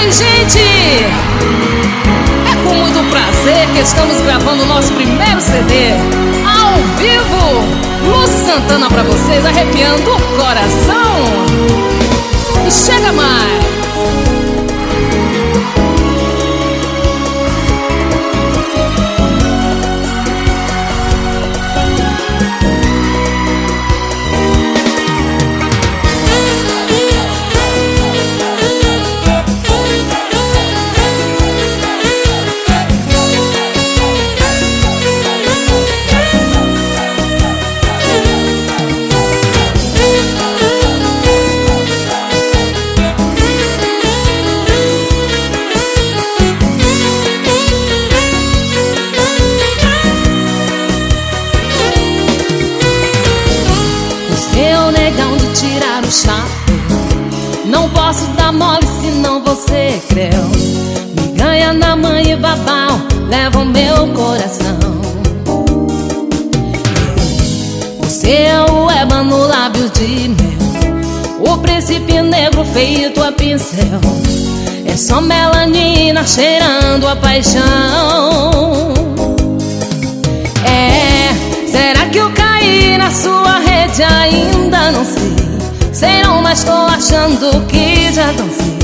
Oi, gente! É com muito prazer que estamos gravando o nosso primeiro CD ao vivo. Lu Santana pra vocês, arrepiando o coração. E chega mais! Seu negão de tirar o chapéu, não posso dar mole senão você creu. Me ganha na mãe e babau, leva o meu coração. Você é o ébano, lábios de mel, o príncipe negro feito a pincel. É só melanina cheirando a paixão. Será que eu caí na sua rede? Ainda não sei. Sei não, mas tô achando que já dancei.